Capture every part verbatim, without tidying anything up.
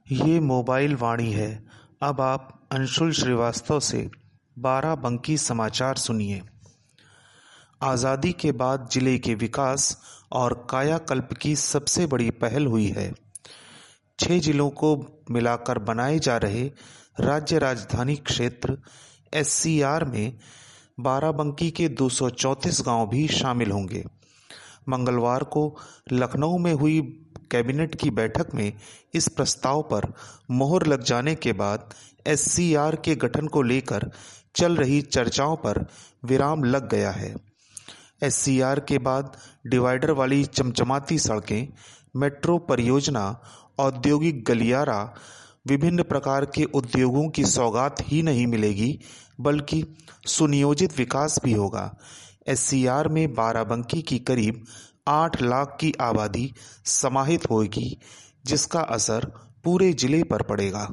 ये मोबाइल वाणी है। अब आप अंशुल श्रीवास्तव से बाराबंकी समाचार सुनिए। आज़ादी के बाद जिले के विकास और कायाकल्प की सबसे बड़ी पहल हुई है। छह जिलों को मिलाकर बनाए जा रहे राज्य राजधानी क्षेत्र एस सी आर में बाराबंकी के दो सौ चौंतीस गांव भी शामिल होंगे। मंगलवार को लखनऊ में हुई कैबिनेट की बैठक में इस प्रस्ताव पर मोहर लग जाने के बाद एस सी आर के गठन को लेकर चल रही चर्चाओं पर विराम लग गया है। एस सी आर के बाद डिवाइडर वाली चमचमाती सड़कें, मेट्रो परियोजना, औद्योगिक गलियारा, विभिन्न प्रकार के उद्योगों की सौगात ही नहीं मिलेगी बल्कि सुनियोजित विकास भी होगा। एस सी आर में बाराबंकी की करीब आठ लाख की आबादी समाहित होगी, जिसका असर पूरे जिले पर पड़ेगा।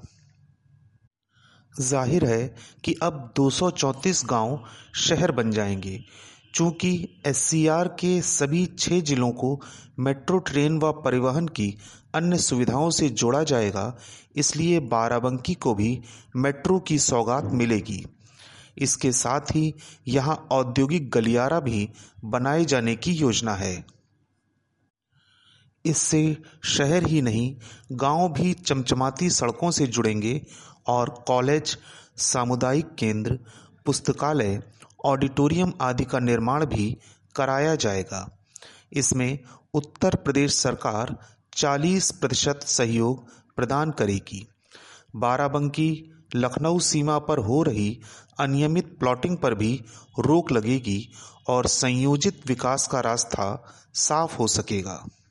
जाहिर है कि अब दो सौ चौंतीस गांव शहर बन जाएंगे। चूंकि एस सी आर के सभी छह जिलों को मेट्रो ट्रेन व परिवहन की अन्य सुविधाओं से जोड़ा जाएगा, इसलिए बाराबंकी को भी मेट्रो की सौगात मिलेगी। इसके साथ ही यहां औद्योगिक गलियारा भी बनाए जाने की योजना है। इससे शहर ही नहीं, गांव भी चमचमाती सड़कों से जुड़ेंगे और कॉलेज, सामुदायिक केंद्र, पुस्तकालय, ऑडिटोरियम आदि का निर्माण भी कराया जाएगा। इसमें उत्तर प्रदेश सरकार चालीस प्रतिशत सहयोग प्रदान करेगी। बाराबंकी लखनऊ सीमा पर हो रही अनियमित प्लॉटिंग पर भी रोक लगेगी और संयोजित विकास का रास्ता साफ हो सकेगा।